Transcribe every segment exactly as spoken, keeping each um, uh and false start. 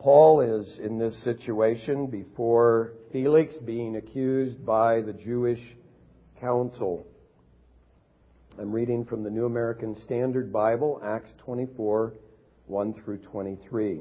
Paul is in this situation before Felix, being accused by the Jewish council. I'm reading from the New American Standard Bible, Acts twenty-four, one through twenty-three.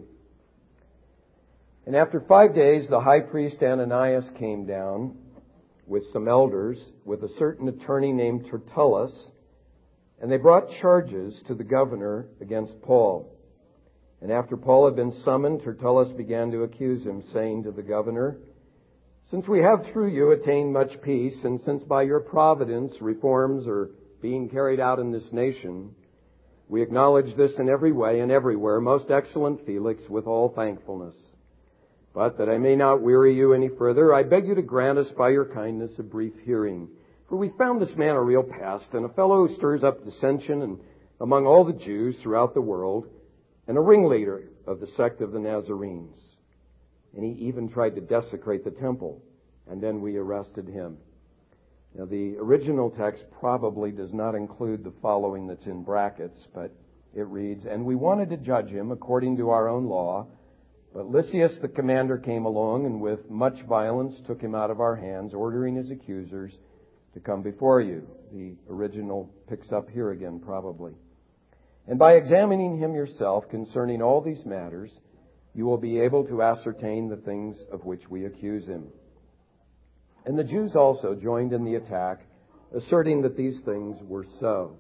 And after five days, the high priest Ananias came down with some elders, with a certain attorney named Tertullus, and they brought charges to the governor against Paul. And after Paul had been summoned, Tertullus began to accuse him, saying to the governor, "Since we have through you attained much peace, and since by your providence reforms are being carried out in this nation, we acknowledge this in every way and everywhere, most excellent Felix, with all thankfulness. But that I may not weary you any further, I beg you to grant us by your kindness a brief hearing. For we found this man a real pest, and a fellow who stirs up dissension and among all the Jews throughout the world, and a ringleader of the sect of the Nazarenes. And he even tried to desecrate the temple, and then we arrested him." Now, the original text probably does not include the following that's in brackets, but it reads, "And we wanted to judge him according to our own law, but Lysias the commander came along and with much violence took him out of our hands, ordering his accusers to come before you." The original picks up here again, probably. "And by examining him yourself concerning all these matters, you will be able to ascertain the things of which we accuse him." And the Jews also joined in the attack, asserting that these things were so.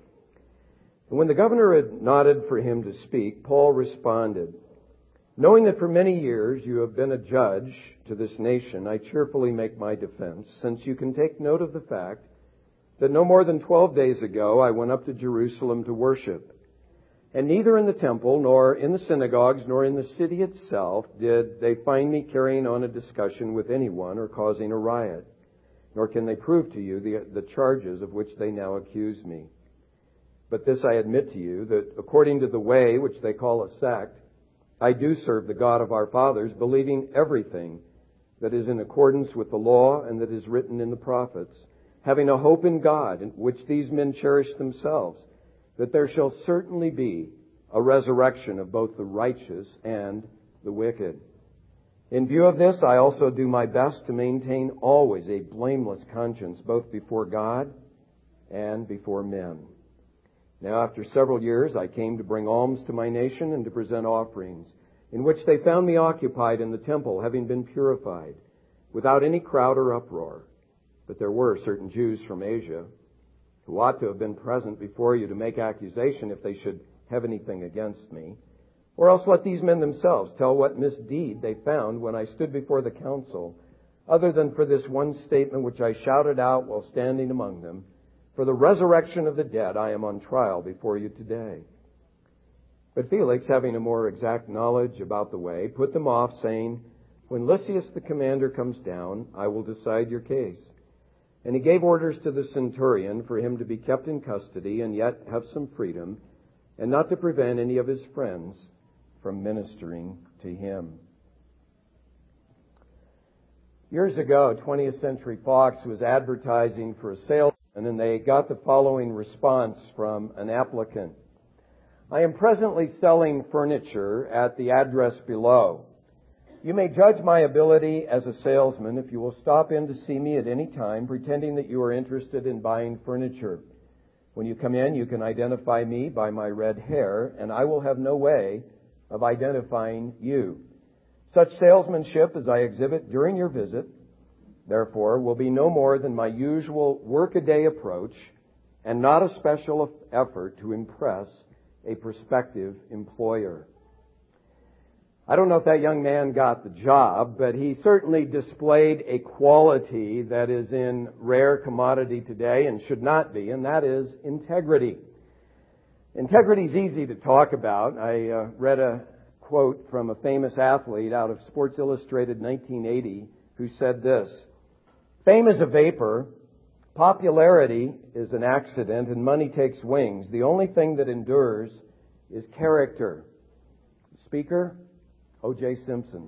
And when the governor had nodded for him to speak, Paul responded, "Knowing that for many years you have been a judge to this nation, I cheerfully make my defense, since you can take note of the fact that no more than twelve days ago I went up to Jerusalem to worship. And neither in the temple, nor in the synagogues, nor in the city itself did they find me carrying on a discussion with anyone or causing a riot. Nor can they prove to you the, the charges of which they now accuse me. But this I admit to you, that according to the way which they call a sect, I do serve the God of our fathers, believing everything that is in accordance with the law and that is written in the prophets, having a hope in God, in which these men cherish themselves, that there shall certainly be a resurrection of both the righteous and the wicked. In view of this, I also do my best to maintain always a blameless conscience, both before God and before men. Now, after several years, I came to bring alms to my nation and to present offerings, in which they found me occupied in the temple, having been purified, without any crowd or uproar. But there were certain Jews from Asia who ought to have been present before you to make accusation if they should have anything against me. Or else let these men themselves tell what misdeed they found when I stood before the council, other than for this one statement which I shouted out while standing among them, for the resurrection of the dead I am on trial before you today." But Felix, having a more exact knowledge about the way, put them off, saying, "When Lysias the commander comes down, I will decide your case." And he gave orders to the centurion for him to be kept in custody and yet have some freedom, and not to prevent any of his friends from ministering to him. Years ago, twentieth Century Fox was advertising for a salesman, and they got the following response from an applicant. "I am presently selling furniture at the address below. You may judge my ability as a salesman if you will stop in to see me at any time, pretending that you are interested in buying furniture. When you come in, you can identify me by my red hair, and I will have no way of identifying you. Such salesmanship as I exhibit during your visit, therefore, will be no more than my usual workaday approach, and not a special effort to impress a prospective employer." I don't know if that young man got the job, but he certainly displayed a quality that is in rare commodity today and should not be, and that is integrity. Integrity is easy to talk about. I uh, read a quote from a famous athlete out of Sports Illustrated nineteen eighty who said this, "Fame is a vapor, popularity is an accident, and money takes wings. The only thing that endures is character." Speaker, O J Simpson.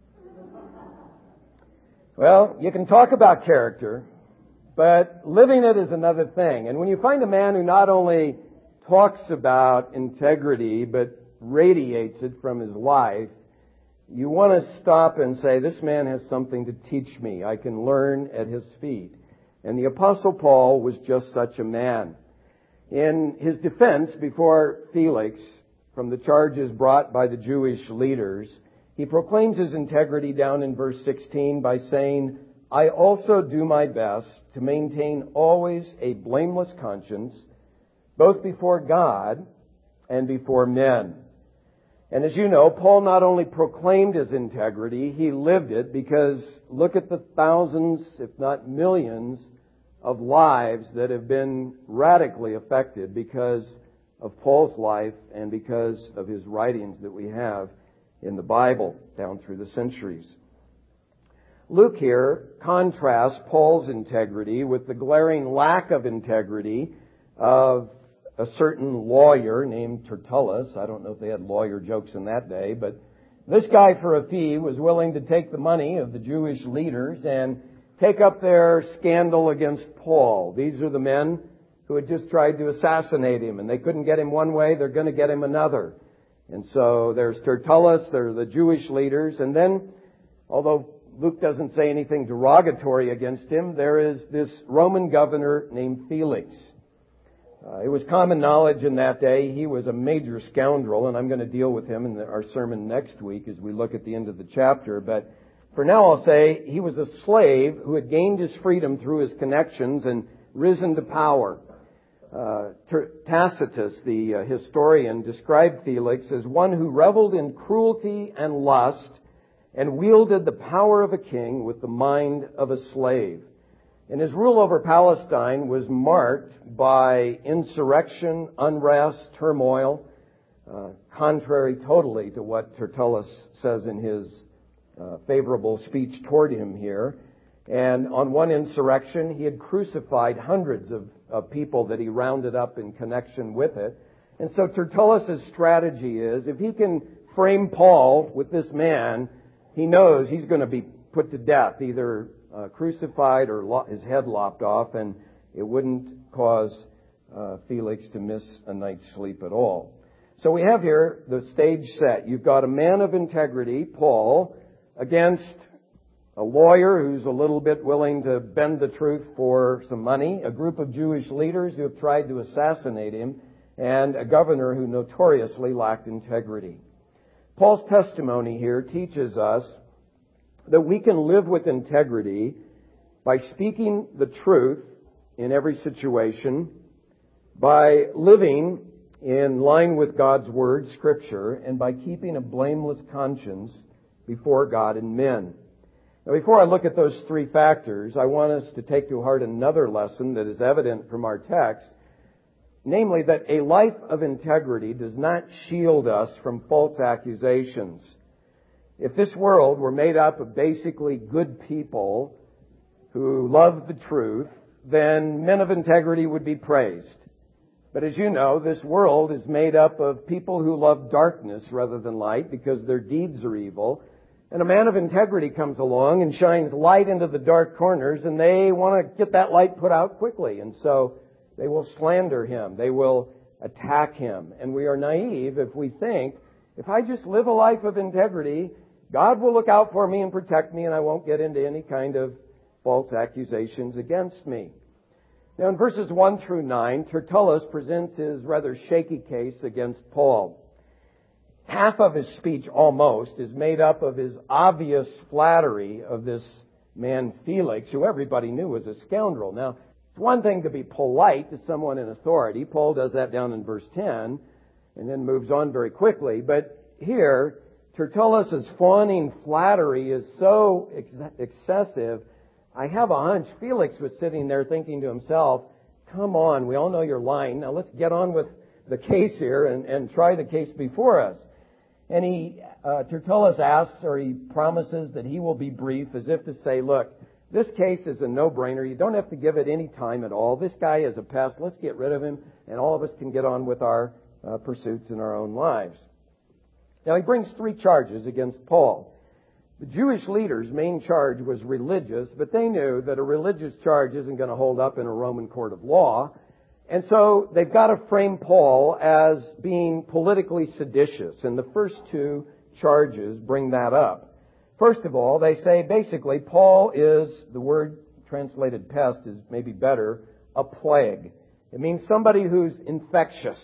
Well, you can talk about character, but living it is another thing. And when you find a man who not only talks about integrity, but radiates it from his life, you want to stop and say, this man has something to teach me. I can learn at his feet. And the Apostle Paul was just such a man. In his defense before Felix, from the charges brought by the Jewish leaders, he proclaims his integrity down in verse sixteen by saying, I also do my best to maintain always a blameless conscience, both before God and before men. And as you know, Paul not only proclaimed his integrity, he lived it, because look at the thousands, if not millions, of lives that have been radically affected because of Paul's life and because of his writings that we have in the Bible down through the centuries. Luke here contrasts Paul's integrity with the glaring lack of integrity of a certain lawyer named Tertullus. I don't know if they had lawyer jokes in that day, but this guy for a fee was willing to take the money of the Jewish leaders and take up their scandal against Paul. These are the men who had just tried to assassinate him, and they couldn't get him one way, they're going to get him another. And so there's Tertullus, there are the Jewish leaders, and then, although Luke doesn't say anything derogatory against him, there is this Roman governor named Felix. Uh, it was common knowledge in that day he was a major scoundrel, and I'm going to deal with him in the, our sermon next week as we look at the end of the chapter. But for now I'll say he was a slave who had gained his freedom through his connections and risen to power. Uh, Tacitus, the uh, historian, described Felix as one who reveled in cruelty and lust and wielded the power of a king with the mind of a slave. And his rule over Palestine was marked by insurrection, unrest, turmoil, uh, contrary totally to what Tertullus says in his uh, favorable speech toward him here. And on one insurrection, he had crucified hundreds of, of people that he rounded up in connection with it. And so Tertullus' strategy is, if he can frame Paul with this man, he knows he's going to be put to death, either uh, crucified or lo- his head lopped off, and it wouldn't cause uh, Felix to miss a night's sleep at all. So we have here the stage set. You've got a man of integrity, Paul, against a lawyer who's a little bit willing to bend the truth for some money, a group of Jewish leaders who have tried to assassinate him, and a governor who notoriously lacked integrity. Paul's testimony here teaches us that we can live with integrity by speaking the truth in every situation, by living in line with God's Word, Scripture, and by keeping a blameless conscience before God and men. Now, before I look at those three factors, I want us to take to heart another lesson that is evident from our text, namely that a life of integrity does not shield us from false accusations. If this world were made up of basically good people who love the truth, then men of integrity would be praised. But as you know, this world is made up of people who love darkness rather than light because their deeds are evil. And a man of integrity comes along and shines light into the dark corners, and they want to get that light put out quickly. And so they will slander him. They will attack him. And we are naive if we think, if I just live a life of integrity, God will look out for me and protect me, and I won't get into any kind of false accusations against me. Now, in verses one through nine, Tertullus presents his rather shaky case against Paul. Half of his speech, almost, is made up of his obvious flattery of this man Felix, who everybody knew was a scoundrel. Now, it's one thing to be polite to someone in authority. Paul does that down in verse ten, and then moves on very quickly. But here, Tertullus' fawning flattery is so ex- excessive, I have a hunch Felix was sitting there thinking to himself, come on, we all know you're lying. Now let's get on with the case here and, and try the case before us. And he, uh, Tertullus asks, or he promises that he will be brief, as if to say, look, this case is a no-brainer. You don't have to give it any time at all. This guy is a pest. Let's get rid of him, and all of us can get on with our uh, pursuits in our own lives. Now, he brings three charges against Paul. The Jewish leaders' main charge was religious, but they knew that a religious charge isn't going to hold up in a Roman court of law. And so they've got to frame Paul as being politically seditious. And the first two charges bring that up. First of all, they say basically Paul is, the word translated pest is maybe better, a plague. It means somebody who's infectious.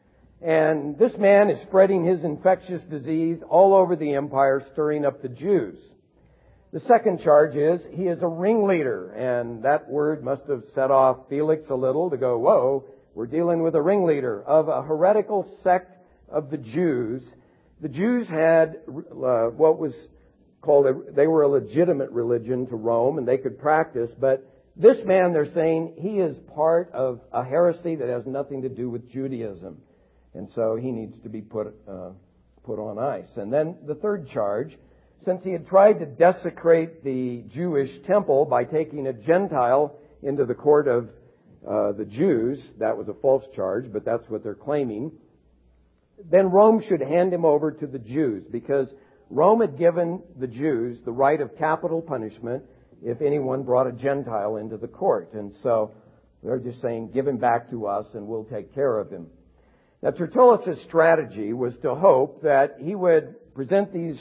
And this man is spreading his infectious disease all over the empire, stirring up the Jews. The second charge is he is a ringleader, and that word must have set off Felix a little to go, whoa, we're dealing with a ringleader of a heretical sect of the Jews. The Jews had uh, what was called, a, they were a legitimate religion to Rome, and they could practice, but this man, they're saying, he is part of a heresy that has nothing to do with Judaism. And so he needs to be put uh, put on ice. And then the third charge, since he had tried to desecrate the Jewish temple by taking a Gentile into the court of uh, the Jews, that was a false charge, but that's what they're claiming, then Rome should hand him over to the Jews, because Rome had given the Jews the right of capital punishment if anyone brought a Gentile into the court. And so they're just saying, give him back to us and we'll take care of him. Now, Tertullus' strategy was to hope that he would present these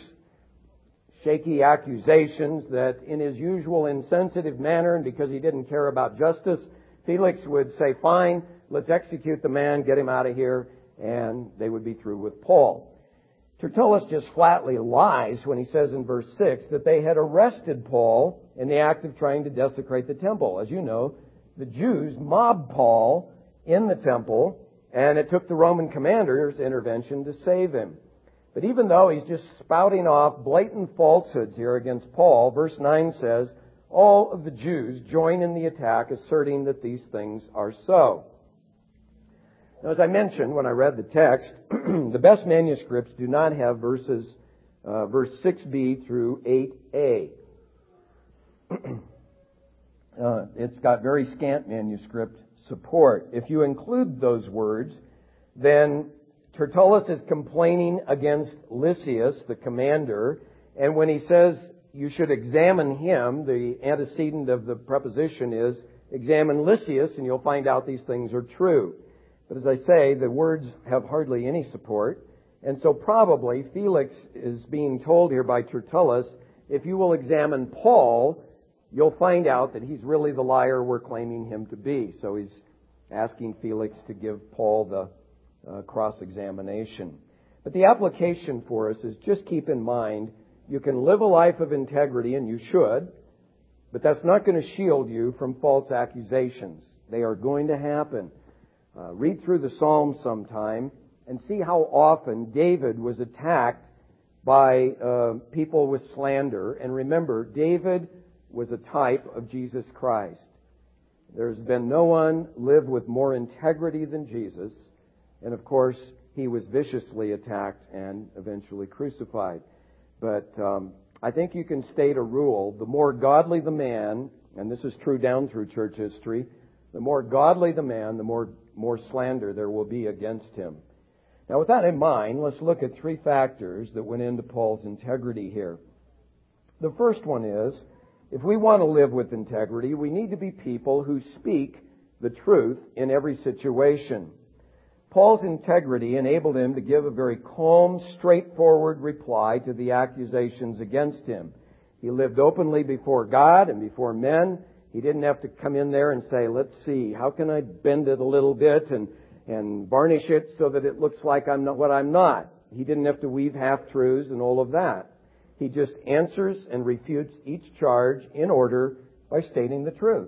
shaky accusations that in his usual insensitive manner, and because he didn't care about justice, Felix would say, fine, let's execute the man, get him out of here, and they would be through with Paul. Tertullus just flatly lies when he says in verse six that they had arrested Paul in the act of trying to desecrate the temple. As you know, the Jews mobbed Paul in the temple, and it took the Roman commander's intervention to save him. But even though he's just spouting off blatant falsehoods here against Paul, verse nine says, all of the Jews join in the attack, asserting that these things are so. Now, as I mentioned when I read the text, the best manuscripts do not have verses, uh, verse six b through eight a. uh, it's got very scant manuscript support. If you include those words, then Tertullus is complaining against Lysias, the commander, and when he says you should examine him, the antecedent of the preposition is examine Lysias, and you'll find out these things are true. But as I say, the words have hardly any support, and so probably Felix is being told here by Tertullus, if you will examine Paul, you'll find out that he's really the liar we're claiming him to be. So he's asking Felix to give Paul the uh, cross-examination. But the application for us is just keep in mind, you can live a life of integrity, and you should, but that's not going to shield you from false accusations. They are going to happen. Uh, read through the Psalms sometime and see how often David was attacked by uh, people with slander. And remember, David was a type of Jesus Christ. There's been no one lived with more integrity than Jesus. And of course, he was viciously attacked and eventually crucified. But um, I think you can state a rule. The more godly the man, and this is true down through church history, the more godly the man, the more, more slander there will be against him. Now, with that in mind, let's look at three factors that went into Paul's integrity here. The first one is, if we want to live with integrity, we need to be people who speak the truth in every situation. Paul's integrity enabled him to give a very calm, straightforward reply to the accusations against him. He lived openly before God and before men. He didn't have to come in there and say, let's see, how can I bend it a little bit and, and varnish it so that it looks like I'm not what I'm not. He didn't have to weave half-truths and all of that. He just answers and refutes each charge in order by stating the truth.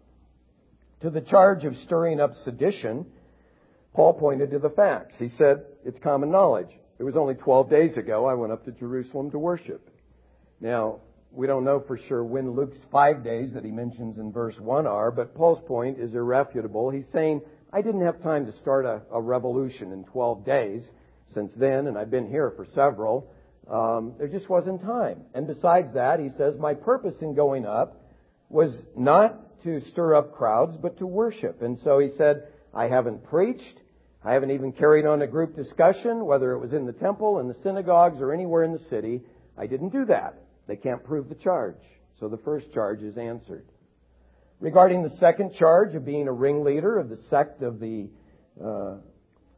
To the charge of stirring up sedition, Paul pointed to the facts. He said, it's common knowledge. It was only twelve days ago I went up to Jerusalem to worship. Now, we don't know for sure when Luke's five days that he mentions in verse one are, but Paul's point is irrefutable. He's saying, I didn't have time to start a, a revolution in twelve days since then, and I've been here for several. Um, there just wasn't time. And besides that, he says, my purpose in going up was not to stir up crowds, but to worship. And so he said, I haven't preached. I haven't even carried on a group discussion, whether it was in the temple, in the synagogues, or anywhere in the city. I didn't do that. They can't prove the charge. So the first charge is answered. Regarding the second charge of being a ringleader of the sect of the uh,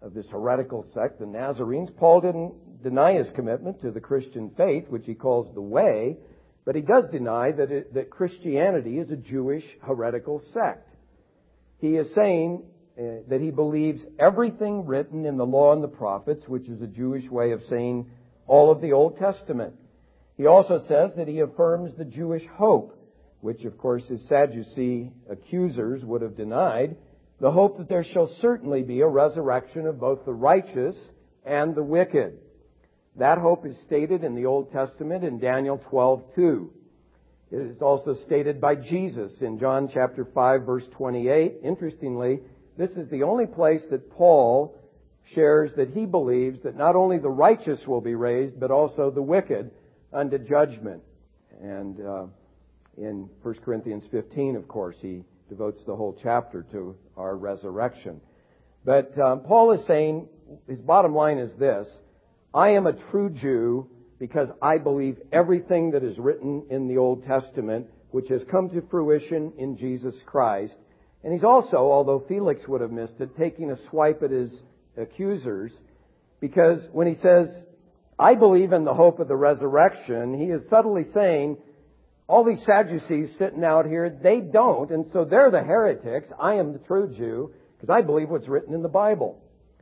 of this heretical sect, the Nazarenes. Paul didn't deny his commitment to the Christian faith, which he calls the way, but he does deny that, it, that Christianity is a Jewish heretical sect. He is saying uh, that he believes everything written in the law and the prophets, which is a Jewish way of saying all of the Old Testament. He also says that he affirms the Jewish hope, which of course his Sadducee accusers would have denied, the hope that there shall certainly be a resurrection of both the righteous and the wicked. That hope is stated in the Old Testament in Daniel twelve two. It is also stated by Jesus in John chapter five verse twenty-eight. Interestingly, this is the only place that Paul shares that he believes that not only the righteous will be raised, but also the wicked unto judgment. And uh, in First Corinthians fifteen, of course, he devotes the whole chapter to our resurrection. But um, Paul is saying, his bottom line is this: I am a true Jew because I believe everything that is written in the Old Testament, which has come to fruition in Jesus Christ. And he's also, although Felix would have missed it, taking a swipe at his accusers, because when he says, I believe in the hope of the resurrection, he is subtly saying, all these Sadducees sitting out here, they don't, and so they're the heretics. I am the true Jew because I believe what's written in the Bible.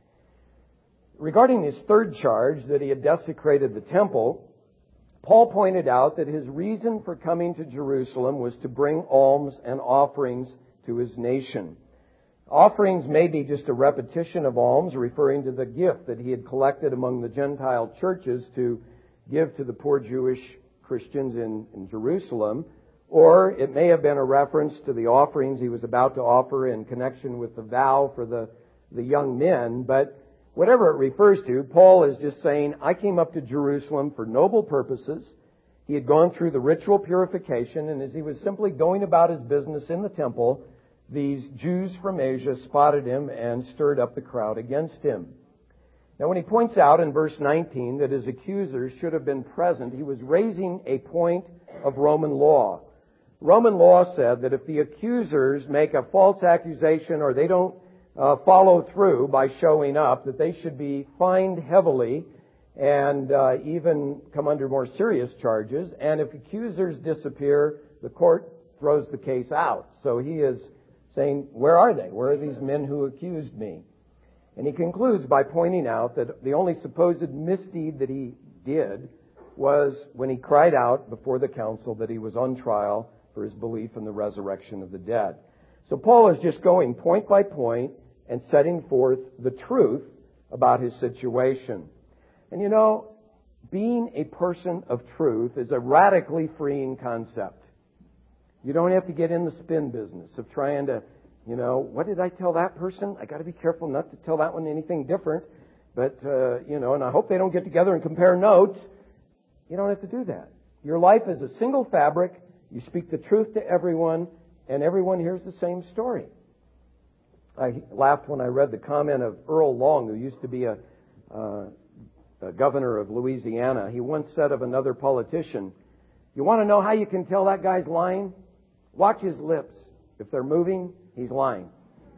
Regarding his third charge, that he had desecrated the temple, Paul pointed out that his reason for coming to Jerusalem was to bring alms and offerings to his nation. Offerings may be just a repetition of alms, referring to the gift that he had collected among the Gentile churches to give to the poor Jewish Christians in, in Jerusalem, or it may have been a reference to the offerings he was about to offer in connection with the vow for the, the young men. But whatever it refers to, Paul is just saying, I came up to Jerusalem for noble purposes. He had gone through the ritual purification, and as he was simply going about his business in the temple, these Jews from Asia spotted him and stirred up the crowd against him. Now, when he points out in verse nineteen that his accusers should have been present, he was raising a point of Roman law. Roman law said that if the accusers make a false accusation or they don't uh, follow through by showing up, that they should be fined heavily and uh, even come under more serious charges. And if accusers disappear, the court throws the case out. So he is saying, where are they? Where are these men who accused me? And he concludes by pointing out that the only supposed misdeed that he did was when he cried out before the council that he was on trial for his belief in the resurrection of the dead. So Paul is just going point by point and setting forth the truth about his situation. And you know, being a person of truth is a radically freeing concept. You don't have to get in the spin business of trying to, you know, what did I tell that person? I got to be careful not to tell that one anything different. But, uh, you know, and I hope they don't get together and compare notes. You don't have to do that. Your life is a single fabric. You speak the truth to everyone, and everyone hears the same story. I laughed when I read the comment of Earl Long, who used to be a, uh, a governor of Louisiana. He once said of another politician, you want to know how you can tell that guy's lying? Watch his lips. If they're moving, he's lying.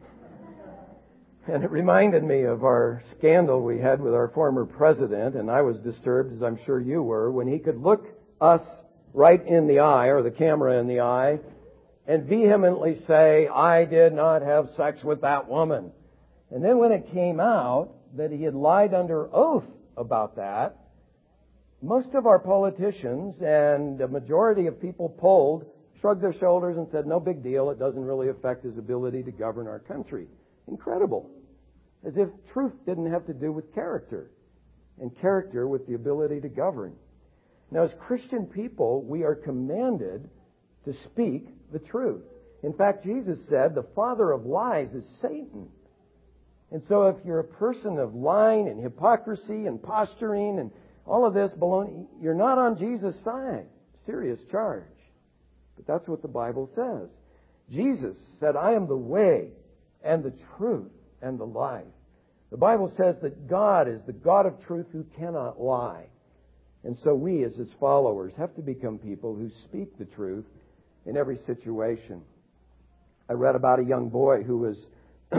And it reminded me of our scandal we had with our former president, and I was disturbed, as I'm sure you were, when he could look us right in the eye, or the camera in the eye, and vehemently say, I did not have sex with that woman. And then when it came out that he had lied under oath about that, most of our politicians and a majority of people polled shrugged their shoulders and said, no big deal, it doesn't really affect his ability to govern our country. Incredible. As if truth didn't have to do with character, and character with the ability to govern. Now, as Christian people, we are commanded to speak the truth. In fact, Jesus said the father of lies is Satan. And so if you're a person of lying and hypocrisy and posturing and all of this baloney, you're not on Jesus' side. Serious charge. But that's what the Bible says. Jesus said, I am the way and the truth and the life. The Bible says that God is the God of truth who cannot lie. And so we, as His followers, have to become people who speak the truth in every situation. I read about a young boy who was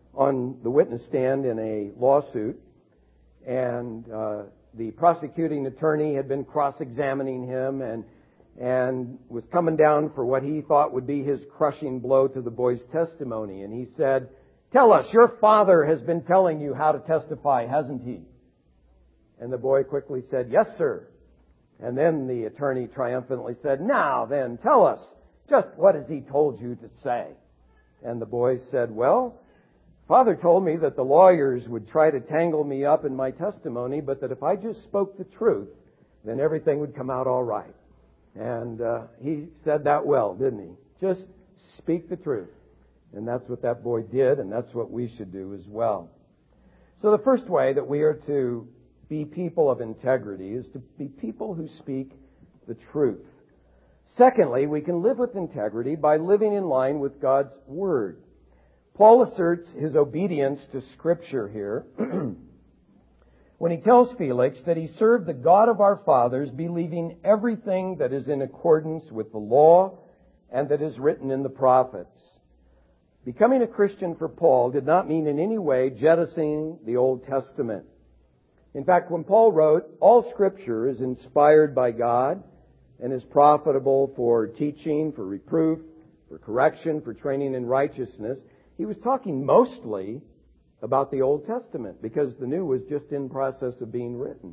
on the witness stand in a lawsuit, and uh, the prosecuting attorney had been cross-examining him and and was coming down for what he thought would be his crushing blow to the boy's testimony. And he said, "Tell us, your father has been telling you how to testify, hasn't he?" And the boy quickly said, "Yes, sir." And then the attorney triumphantly said, "Now then, tell us, just what has he told you to say?" And the boy said, "Well, Father told me that the lawyers would try to tangle me up in my testimony, but that if I just spoke the truth, then everything would come out all right." And uh, he said that well, didn't he? Just speak the truth. And that's what that boy did, and that's what we should do as well. So the first way that we are to be people of integrity is to be people who speak the truth. Secondly, we can live with integrity by living in line with God's Word. Paul asserts his obedience to Scripture here when he tells Felix that he served the God of our fathers, believing everything that is in accordance with the law and that is written in the prophets. Becoming a Christian for Paul did not mean in any way jettisoning the Old Testament. In fact, when Paul wrote, "All Scripture is inspired by God and is profitable for teaching, for reproof, for correction, for training in righteousness," he was talking mostly about the Old Testament because the New was just in process of being written.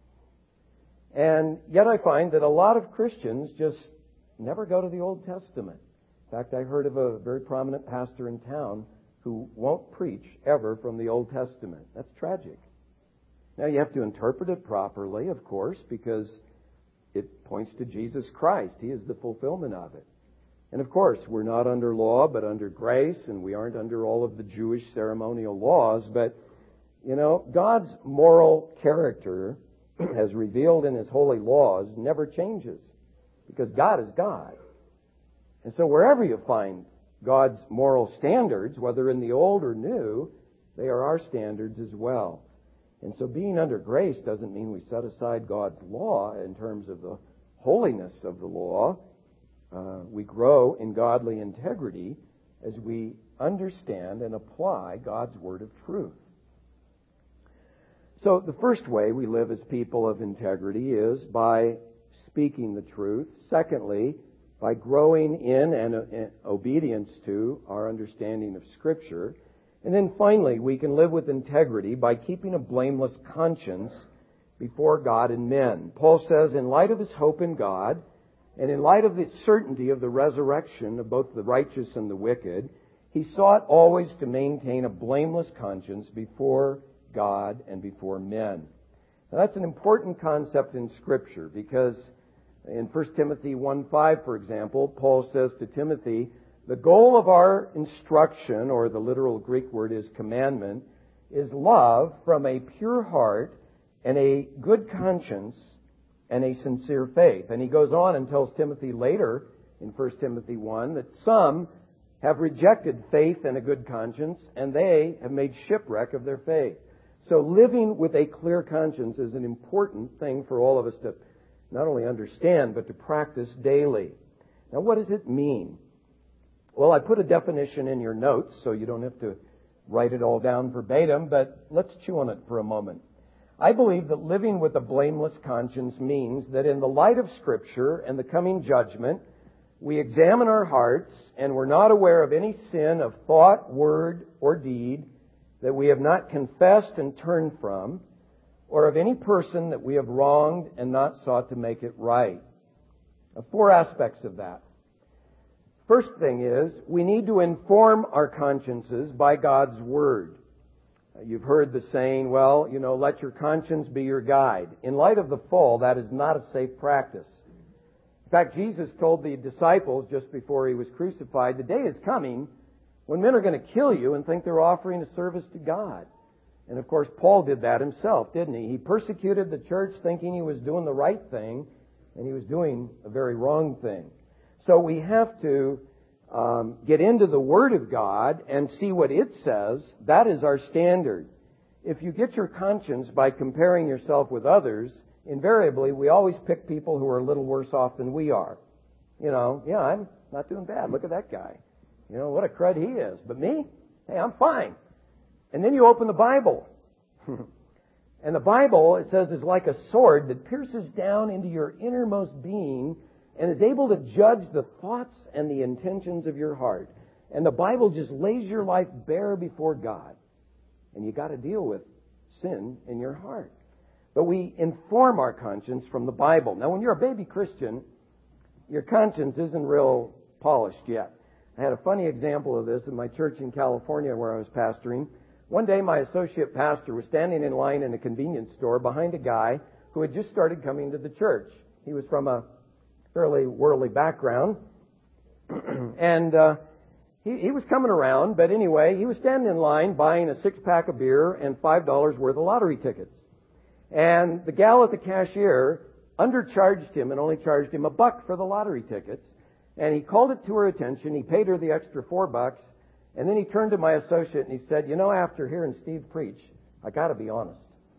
And yet I find that a lot of Christians just never go to the Old Testament. In fact, I heard of a very prominent pastor in town who won't preach ever from the Old Testament. That's tragic. Now, you have to interpret it properly, of course, because it points to Jesus Christ. He is the fulfillment of it. And of course, we're not under law, but under grace, and we aren't under all of the Jewish ceremonial laws. But, you know, God's moral character, as revealed in His holy laws, never changes, because God is God. And so wherever you find God's moral standards, whether in the Old or New, they are our standards as well. And so being under grace doesn't mean we set aside God's law in terms of the holiness of the law. Uh, we grow in godly integrity as we understand and apply God's word of truth. So the first way we live as people of integrity is by speaking the truth. Secondly, by growing in and uh, obedience to our understanding of Scripture. And then finally, we can live with integrity by keeping a blameless conscience before God and men. Paul says, in light of his hope in God, and in light of the certainty of the resurrection of both the righteous and the wicked, he sought always to maintain a blameless conscience before God and before men. Now, that's an important concept in Scripture, because in First Timothy one five, for example, Paul says to Timothy, the goal of our instruction, or the literal Greek word is commandment, is love from a pure heart and a good conscience and a sincere faith. And he goes on and tells Timothy later in First Timothy one that some have rejected faith and a good conscience, and they have made shipwreck of their faith. So living with a clear conscience is an important thing for all of us to not only understand, but to practice daily. Now, what does it mean? Well, I put a definition in your notes, so you don't have to write it all down verbatim, but let's chew on it for a moment. I believe that living with a blameless conscience means that in the light of Scripture and the coming judgment, we examine our hearts and we're not aware of any sin of thought, word, or deed that we have not confessed and turned from, or of any person that we have wronged and not sought to make it right. Now, four aspects of that. First thing is, we need to inform our consciences by God's Word. You've heard the saying, well, you know, let your conscience be your guide. In light of the fall, that is not a safe practice. In fact, Jesus told the disciples just before He was crucified, the day is coming when men are going to kill you and think they're offering a service to God. And of course, Paul did that himself, didn't he? He persecuted the church thinking he was doing the right thing, and he was doing a very wrong thing. So we have to um, get into the Word of God and see what it says. That is our standard. If you get your conscience by comparing yourself with others, invariably we always pick people who are a little worse off than we are. You know, yeah, I'm not doing bad. Look at that guy. You know, what a crud he is. But me? Hey, I'm fine. And then you open the Bible. And the Bible, it says, is like a sword that pierces down into your innermost being and is able to judge the thoughts and the intentions of your heart. And the Bible just lays your life bare before God. And you got to deal with sin in your heart. But we inform our conscience from the Bible. Now, when you're a baby Christian, your conscience isn't real polished yet. I had a funny example of this in my church in California where I was pastoring. One day, my associate pastor was standing in line in a convenience store behind a guy who had just started coming to the church. He was from a fairly worldly background. and uh, he, he was coming around, but anyway, he was standing in line buying a six-pack of beer and five dollars worth of lottery tickets. And the gal at the cashier undercharged him and only charged him a buck for the lottery tickets. And he called it to her attention. He paid her the extra four bucks. And then he turned to my associate and he said, you know, after hearing Steve preach, I got to be honest.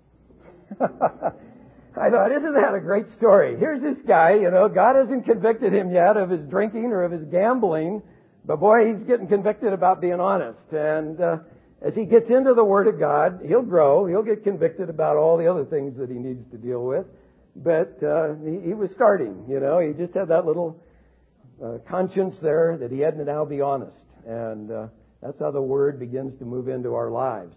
I thought, isn't that a great story? Here's this guy, you know, God hasn't convicted him yet of his drinking or of his gambling. But boy, he's getting convicted about being honest. And uh, as he gets into the Word of God, he'll grow. He'll get convicted about all the other things that he needs to deal with. But uh, he, he was starting, you know. He just had that little uh, conscience there that he had to now be honest. And uh, that's how the Word begins to move into our lives.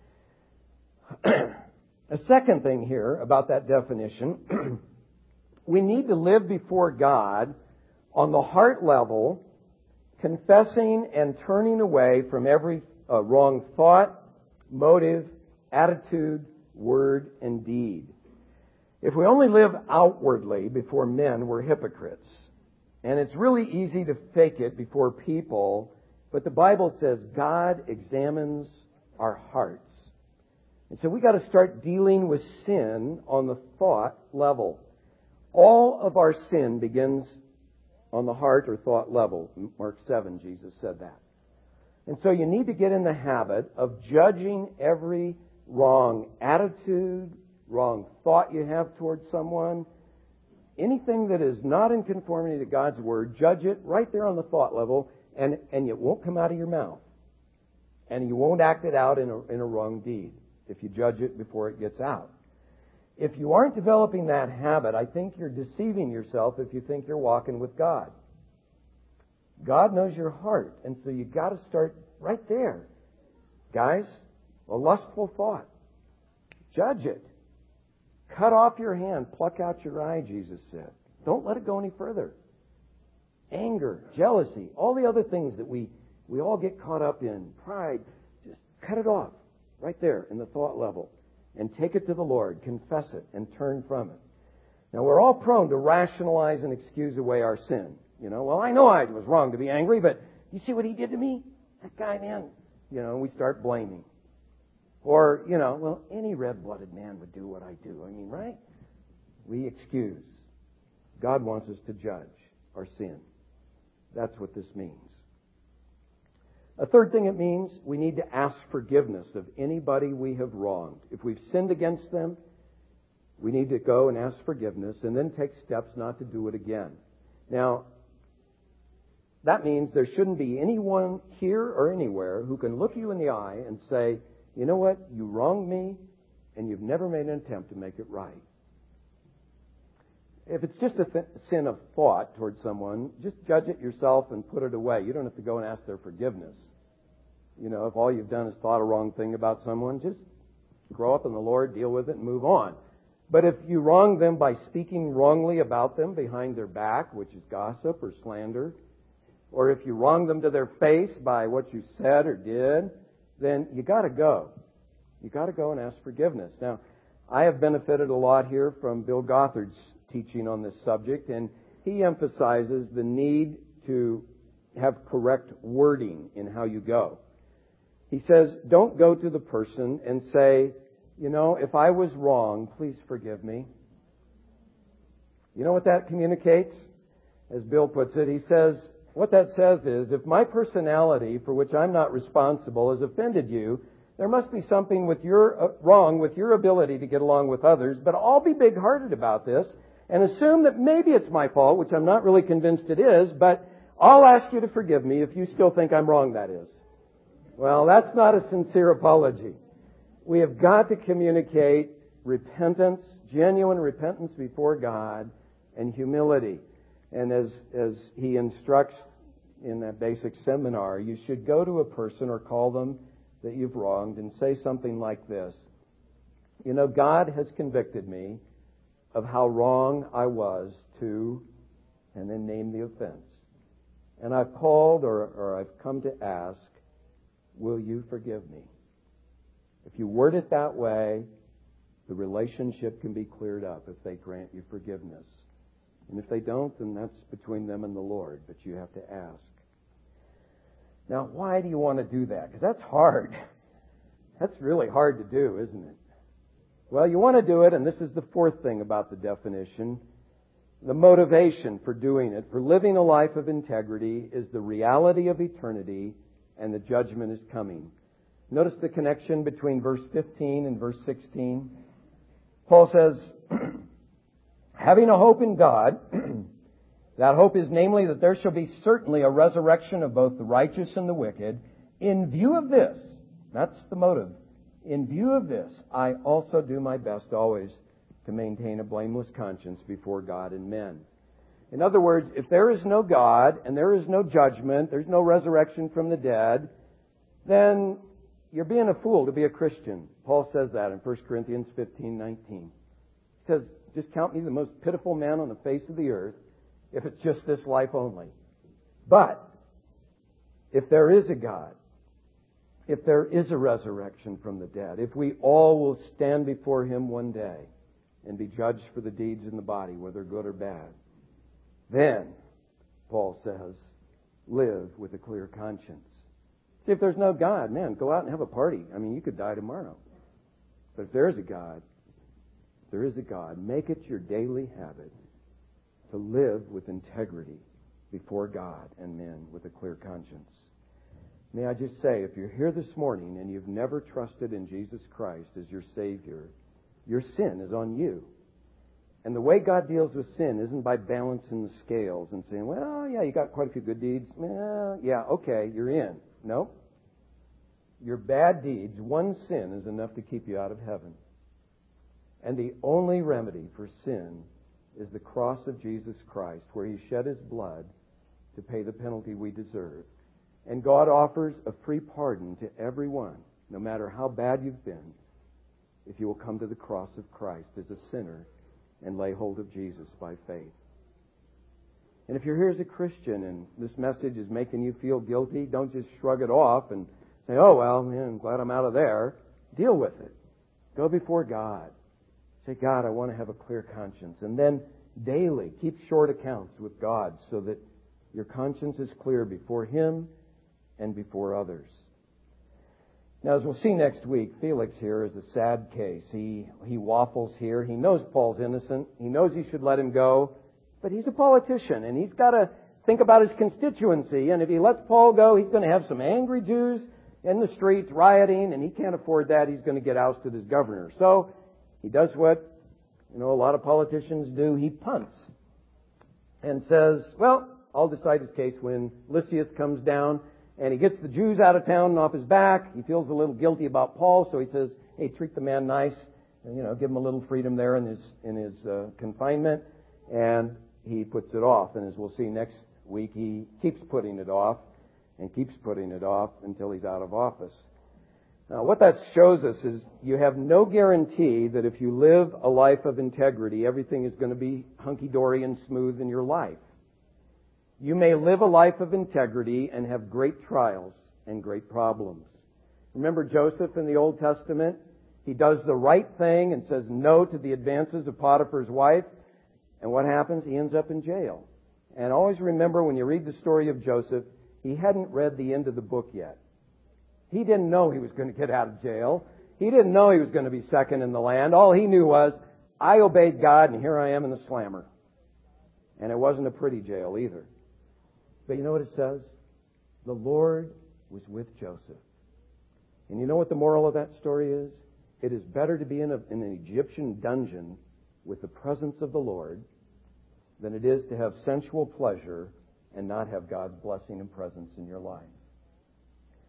A second thing here about that definition, we need to live before God on the heart level, confessing and turning away from every uh, wrong thought, motive, attitude, word, and deed. If we only live outwardly before men, we're hypocrites. And it's really easy to fake it before people, but the Bible says God examines our hearts. And so we got to start dealing with sin on the thought level. All of our sin begins on the heart or thought level. Mark seven, Jesus said that. And so you need to get in the habit of judging every wrong attitude, wrong thought you have towards someone. Anything that is not in conformity to God's Word, judge it right there on the thought level, and, and it won't come out of your mouth. And you won't act it out in a, in a wrong deed if you judge it before it gets out. If you aren't developing that habit, I think you're deceiving yourself if you think you're walking with God. God knows your heart, and so you've got to start right there. Guys, a lustful thought. Judge it. Cut off your hand, pluck out your eye, Jesus said. Don't let it go any further. Anger, jealousy, all the other things that we, we all get caught up in, pride, just cut it off right there in the thought level. And take it to the Lord, confess it, and turn from it. Now, we're all prone to rationalize and excuse away our sin. You know, well, I know I was wrong to be angry, but you see what he did to me? That guy, man. You know, we start blaming. Or, you know, well, any red-blooded man would do what I do. I mean, right? We excuse. God wants us to judge our sin. That's what this means. A third thing it means, we need to ask forgiveness of anybody we have wronged. If we've sinned against them, we need to go and ask forgiveness and then take steps not to do it again. Now, that means there shouldn't be anyone here or anywhere who can look you in the eye and say, you know what, you wronged me and you've never made an attempt to make it right. If it's just a th- sin of thought towards someone, just judge it yourself and put it away. You don't have to go and ask their forgiveness. You know, if all you've done is thought a wrong thing about someone, just grow up in the Lord, deal with it, and move on. But if you wrong them by speaking wrongly about them behind their back, which is gossip or slander, or if you wrong them to their face by what you said or did, then you got to go. You got to go and ask forgiveness. Now, I have benefited a lot here from Bill Gothard's teaching on this subject, and he emphasizes the need to have correct wording in how you go. He says, don't go to the person and say, you know, if I was wrong, please forgive me. You know what that communicates? As Bill puts it, he says, what that says is, if my personality, for which I'm not responsible, has offended you, there must be something with your uh, wrong with your ability to get along with others, but I'll be big-hearted about this and assume that maybe it's my fault, which I'm not really convinced it is, but I'll ask you to forgive me if you still think I'm wrong, that is. Well, that's not a sincere apology. We have got to communicate repentance, genuine repentance before God, and humility. And as, as he instructs in that basic seminar, you should go to a person or call them that you've wronged and say something like this. You know, God has convicted me of how wrong I was to, and then name the offense. And I've called or, or I've come to ask, will you forgive me? If you word it that way, the relationship can be cleared up if they grant you forgiveness. And if they don't, then that's between them and the Lord, but you have to ask. Now, why do you want to do that? Because that's hard. That's really hard to do, isn't it? Well, you want to do it, and this is the fourth thing about the definition. The motivation for doing it, for living a life of integrity, is the reality of eternity, and the judgment is coming. Notice the connection between verse fifteen and verse sixteen. Paul says, having a hope in God, that hope is namely that there shall be certainly a resurrection of both the righteous and the wicked. In view of this, that's the motive. In view of this, I also do my best always to maintain a blameless conscience before God and men. In other words, if there is no God and there is no judgment, there's no resurrection from the dead, then you're being a fool to be a Christian. Paul says that in First Corinthians fifteen nineteen. He says, just count me the most pitiful man on the face of the earth if it's just this life only. But if there is a God, if there is a resurrection from the dead, if we all will stand before Him one day and be judged for the deeds in the body, whether good or bad, then, Paul says, live with a clear conscience. See, if there's no God, man, go out and have a party. I mean, you could die tomorrow. But if there is a God, if there is a God, make it your daily habit to live with integrity before God and men with a clear conscience. May I just say, if you're here this morning and you've never trusted in Jesus Christ as your Savior, your sin is on you. And the way God deals with sin isn't by balancing the scales and saying, well, yeah, you got quite a few good deeds. Well, yeah, okay, you're in. No. Your bad deeds, one sin is enough to keep you out of heaven. And the only remedy for sin is the cross of Jesus Christ, where He shed His blood to pay the penalty we deserve. And God offers a free pardon to everyone, no matter how bad you've been, if you will come to the cross of Christ as a sinner and lay hold of Jesus by faith. And if you're here as a Christian and this message is making you feel guilty, don't just shrug it off and say, oh, well, man, I'm glad I'm out of there. Deal with it. Go before God. Say, God, I want to have a clear conscience. And then daily keep short accounts with God so that your conscience is clear before Him and before others. Now, as we'll see next week, Felix here is a sad case. He he waffles here. He knows Paul's innocent. He knows he should let him go. But he's a politician, and he's got to think about his constituency. And if he lets Paul go, he's going to have some angry Jews in the streets rioting, and he can't afford that. He's going to get ousted as governor. So he does what, you know, a lot of politicians do. He punts and says, well, I'll decide his case when Lysias comes down. And he gets the Jews out of town and off his back. He feels a little guilty about Paul, so he says, hey, treat the man nice. And, you know, give him a little freedom there in his in his uh, confinement. And he puts it off. And as we'll see next week, he keeps putting it off and keeps putting it off until he's out of office. Now, what that shows us is you have no guarantee that if you live a life of integrity, everything is going to be hunky-dory and smooth in your life. You may live a life of integrity and have great trials and great problems. Remember Joseph in the Old Testament? He does the right thing and says no to the advances of Potiphar's wife. And what happens? He ends up in jail. And always remember, when you read the story of Joseph, he hadn't read the end of the book yet. He didn't know he was going to get out of jail. He didn't know he was going to be second in the land. All he knew was, I obeyed God and here I am in the slammer. And it wasn't a pretty jail either. But you know what it says? The Lord was with Joseph. And you know what the moral of that story is? It is better to be in, a, in an Egyptian dungeon with the presence of the Lord than it is to have sensual pleasure and not have God's blessing and presence in your life.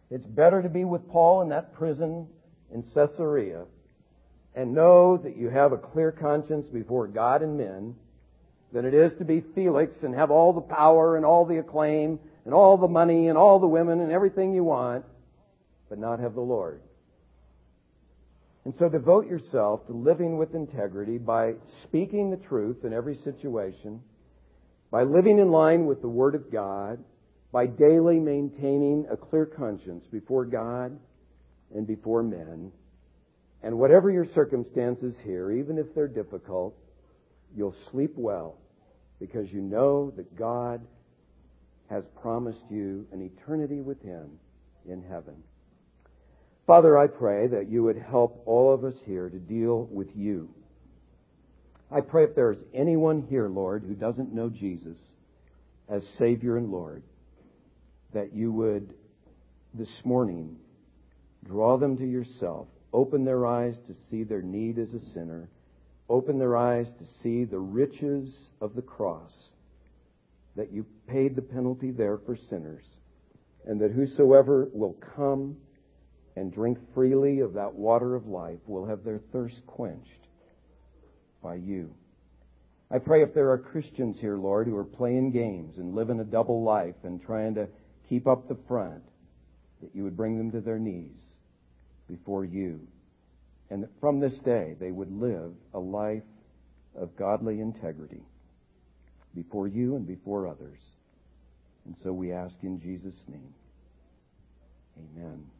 It's better to be with Paul in that prison in Caesarea and know that you have a clear conscience before God and men than it is to be Felix and have all the power and all the acclaim and all the money and all the women and everything you want, but not have the Lord. And so devote yourself to living with integrity by speaking the truth in every situation, by living in line with the Word of God, by daily maintaining a clear conscience before God and before men. And whatever your circumstances here, even if they're difficult, you'll sleep well because you know that God has promised you an eternity with Him in heaven. Father, I pray that you would help all of us here to deal with you. I pray if there's anyone here, Lord, who doesn't know Jesus as Savior and Lord, that you would this morning draw them to yourself, open their eyes to see their need as a sinner, open their eyes to see the riches of the cross, that you paid the penalty there for sinners, and that whosoever will come and drink freely of that water of life will have their thirst quenched by you. I pray if there are Christians here, Lord, who are playing games and living a double life and trying to keep up the front, that you would bring them to their knees before you, and that from this day they would live a life of godly integrity before you and before others. And so we ask in Jesus' name. Amen.